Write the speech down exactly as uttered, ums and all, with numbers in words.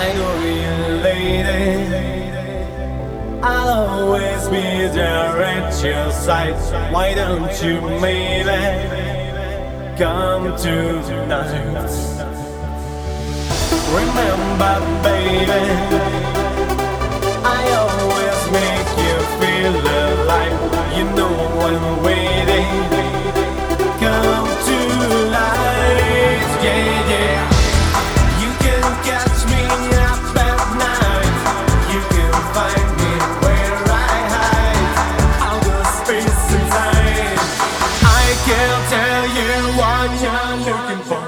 I know you, lady. I'll always be there at your side. Why don't you maybe come tonight? Remember, baby, I always make you feel alive. You know I'm waiting. Come tonight, yeah, yeah. You can catch me up at night. You can find me where I hide. Outer space and time. I can tell you what you're looking for.